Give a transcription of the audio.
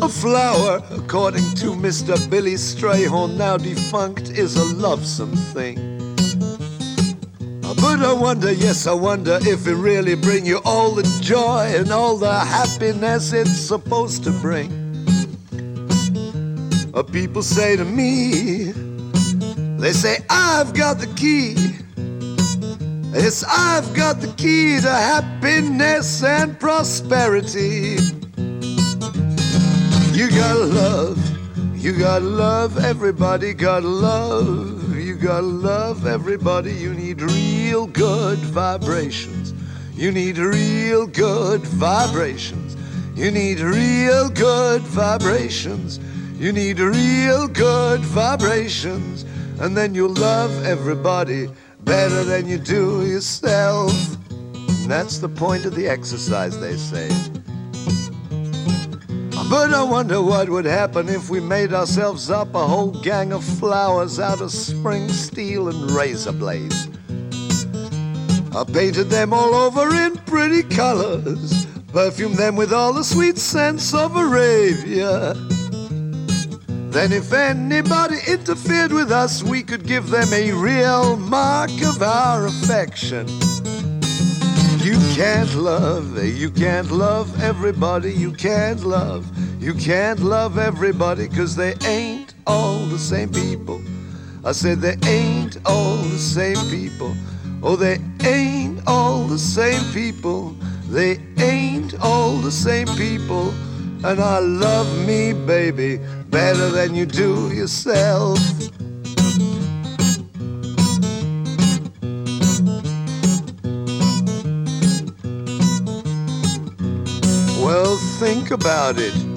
flower, according to Mr. Billy Strayhorn, now defunct, is a lovesome thing. But I wonder, yes, I wonder if it really bring you all the joy and all the happiness it's supposed to bring. People say to me, they say, I've got the key. Yes, I've got the key to happiness and prosperity. You gotta love, everybody gotta love. You gotta love everybody, you need real good vibrations. You need real good vibrations. You need real good vibrations. You need real good vibrations. And then you'll love everybody better than you do yourself. And that's the point of the exercise, they say. But I wonder what would happen if we made ourselves up a whole gang of flowers out of spring steel and razor blades. I painted them all over in pretty colors, perfumed them with all the sweet scents of Arabia. Then if anybody interfered with us, we could give them a real mark of our affection. You can't love everybody, you can't love everybody, 'cause they ain't all the same people. I said they ain't all the same people. Oh, they ain't all the same people. They ain't all the same people. And I love me, baby, better than you do yourself. Well, think about it.